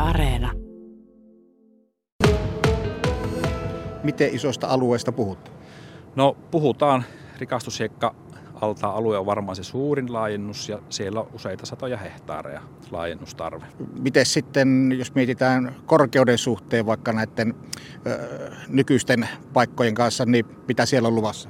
Areena. Miten isosta alueesta puhutaan? No puhutaan, rikastushiekka-altaan alue on varmaan se suurin laajennus ja siellä on useita satoja hehtaareja laajennustarve. Miten sitten, jos mietitään korkeuden suhteen vaikka näiden nykyisten paikkojen kanssa, niin mitä siellä on luvassa?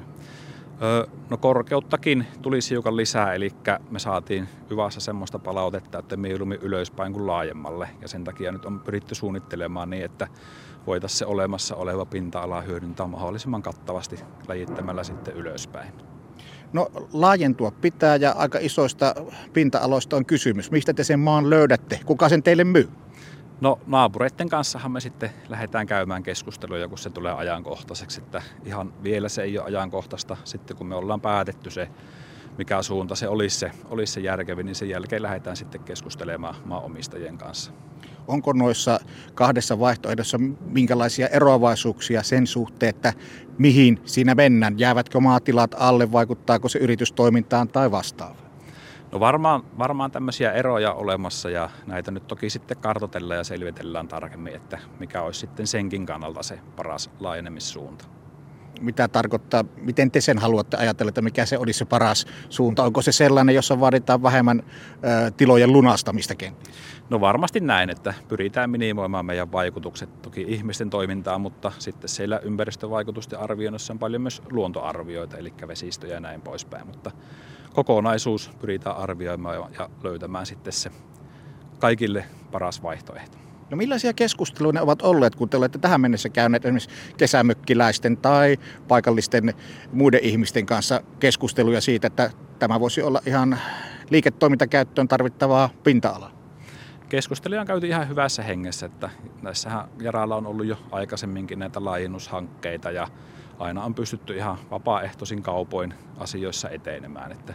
No korkeuttakin tulisi hiukan lisää, eli me saatiin Yvassa semmoista palautetta, että mieluummin ylöspäin kuin laajemmalle. Ja sen takia nyt on pyritty suunnittelemaan niin, että voitaisiin se olemassa oleva pinta-ala hyödyntää mahdollisimman kattavasti läjittämällä sitten ylöspäin. No laajentua pitää ja aika isoista pinta-aloista on kysymys. Mistä te sen maan löydätte? Kuka sen teille myy? No naapureiden kanssahan me sitten lähdetään käymään keskusteluja, kun se tulee ajankohtaiseksi. Että ihan vielä se ei ole ajankohtaista. Sitten kun me ollaan päätetty se, mikä suunta se olisi se järkevin, niin sen jälkeen lähdetään sitten keskustelemaan maanomistajien kanssa. Onko noissa kahdessa vaihtoehdossa minkälaisia eroavaisuuksia sen suhteen, että mihin siinä mennään? Jäävätkö maatilat alle, vaikuttaako se yritystoimintaan tai vastaavaan? No varmaan tämmöisiä eroja olemassa ja näitä nyt toki sitten kartoitellaan ja selvitellään tarkemmin, että mikä olisi sitten senkin kannalta se paras laajenemissuunta. Mitä tarkoittaa, miten te sen haluatte ajatella, että mikä se olisi se paras suunta? Onko se sellainen, jossa vaaditaan vähemmän tilojen lunastamista kenties? No varmasti näin, että pyritään minimoimaan meidän vaikutukset toki ihmisten toimintaan, mutta sitten siellä ympäristövaikutusten arvioinnissa on paljon myös luontoarvioita, eli vesistöjä ja näin poispäin. Mutta kokonaisuus pyritään arvioimaan ja löytämään sitten se kaikille paras vaihtoehto. No millaisia keskusteluja ne ovat olleet, kun te olette tähän mennessä käyneet esimerkiksi kesämökkiläisten tai paikallisten muiden ihmisten kanssa keskusteluja siitä, että tämä voisi olla ihan liiketoimintakäyttöön tarvittavaa pinta-alaa? Keskusteluja on käyty ihan hyvässä hengessä, että näissähän Jaralla on ollut jo aikaisemminkin näitä laajennushankkeita ja aina on pystytty ihan vapaaehtoisin kaupoin asioissa etenemään. Että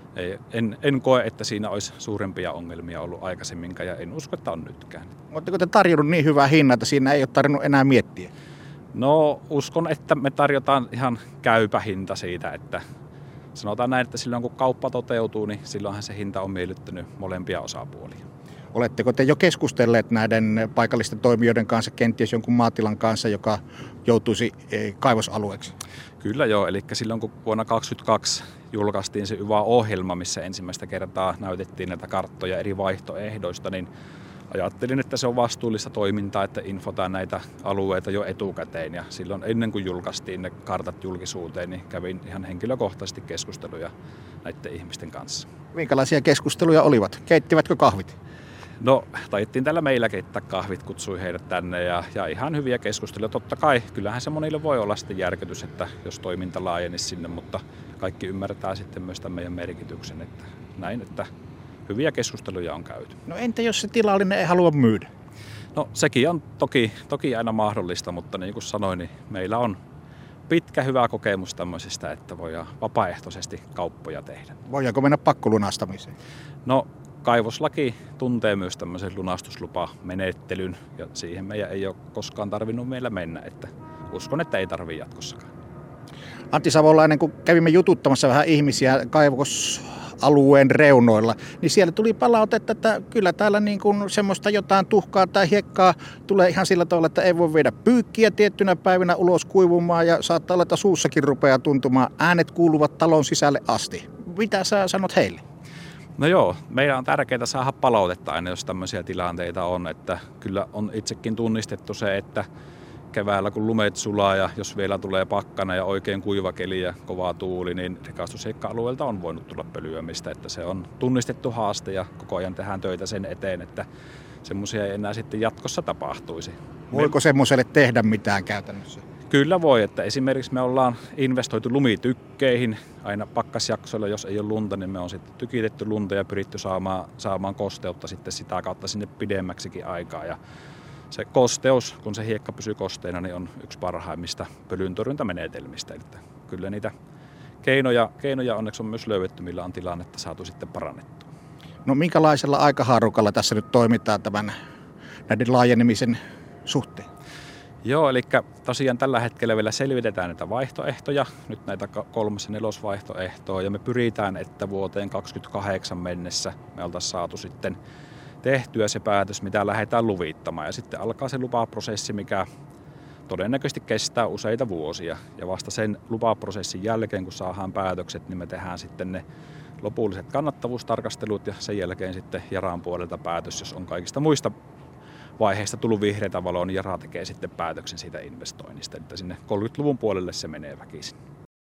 en koe, että siinä olisi suurempia ongelmia ollut aikaisemminkaan ja en usko, että on nytkään. Oletteko te tarjonnut niin hyvää hintaa, että siinä ei ole tarvinnut enää miettiä? No uskon, että me tarjotaan ihan käypä hinta siitä, että sanotaan näin, että silloin kun kauppa toteutuu, niin silloinhan se hinta on miellyttänyt molempia osapuolia. Oletteko te jo keskustelleet näiden paikallisten toimijoiden kanssa, kenties jonkun maatilan kanssa, joka joutuisi kaivosalueeksi? Kyllä joo, eli silloin kun vuonna 2022 julkaistiin se YVA-ohjelma, missä ensimmäistä kertaa näytettiin näitä karttoja eri vaihtoehdoista, niin ajattelin, että se on vastuullista toimintaa, että infotaan näitä alueita jo etukäteen. Ja silloin ennen kuin julkaistiin ne kartat julkisuuteen, niin kävin ihan henkilökohtaisesti keskusteluja näiden ihmisten kanssa. Minkälaisia keskusteluja olivat? Keittivätkö kahvit? No, taidettiin tällä meillä keittää kahvit, kutsui heidät tänne ja ihan hyviä keskusteluja. Totta kai, kyllähän se monille voi olla sitten järkytys, että jos toiminta laajenisi sinne, mutta kaikki ymmärtää sitten myös tämän meidän merkityksen, että näin, että hyviä keskusteluja on käyty. No entä jos se tilallinen ei halua myydä? No sekin on toki aina mahdollista, mutta niin kuin sanoin, niin meillä on pitkä hyvä kokemus tämmöisistä, että voidaan vapaaehtoisesti kauppoja tehdä. Voidaanko mennä pakkolunastamiseen? No kaivoslaki tuntee myös tämmöisen lunastuslupamenettelyn ja siihen meidän ei ole koskaan tarvinnut meillä mennä, että uskon, että ei tarvitse jatkossakaan. Antti Savolainen, kun kävimme jututtamassa vähän ihmisiä kaivosalueen reunoilla, niin siellä tuli palautetta, että kyllä täällä niin kuin semmoista jotain tuhkaa tai hiekkaa tulee ihan sillä tavalla, että ei voi viedä pyykkiä tiettynä päivinä ulos kuivumaan ja saattaa olla, että suussakin rupeaa tuntumaan. Äänet kuuluvat talon sisälle asti. Mitä sä sanot heille? No joo, meidän on tärkeää saada palautetta aina, jos tämmöisiä tilanteita on, että kyllä on itsekin tunnistettu se, että keväällä kun lumet sulaa ja jos vielä tulee pakkana ja oikein kuiva keli ja kova tuuli, niin rikastushiekka-alueelta on voinut tulla pölyämistä, että se on tunnistettu haaste ja koko ajan tehdään töitä sen eteen, että semmoisia ei enää sitten jatkossa tapahtuisi. Voiko semmoiselle tehdä mitään käytännössä? Kyllä voi, että esimerkiksi me ollaan investoitu lumitykkeihin aina pakkasjaksoilla, jos ei ole lunta, niin me on sitten tykitetty lunta ja pyritty saamaan kosteutta sitten sitä kautta sinne pidemmäksikin aikaa. Ja se kosteus, kun se hiekka pysyy kosteena, niin on yksi parhaimmista pölyntorjuntamenetelmistä. Eli kyllä niitä keinoja onneksi on myös löydetty, millä on tilannetta saatu sitten parannettua. No minkälaisella aikahaarukalla tässä nyt toimitaan näiden laajenemisen suhteen? Joo, eli tosiaan tällä hetkellä vielä selvitetään näitä vaihtoehtoja, nyt näitä 3- ja 4-vaihtoehtoa, ja me pyritään, että vuoteen 2028 mennessä me oltaisiin saatu sitten tehtyä se päätös, mitä lähdetään luvittamaan. Ja sitten alkaa se lupaprosessi, mikä todennäköisesti kestää useita vuosia. Ja vasta sen lupaprosessin jälkeen, kun saadaan päätökset, niin me tehdään sitten ne lopulliset kannattavuustarkastelut ja sen jälkeen sitten Yaran puolelta päätös, jos on kaikista muista vaiheista tullut vihreätä valoa, niin Yara tekee sitten päätöksen siitä investoinnista. Että sinne 30-luvun puolelle se menee väkisin.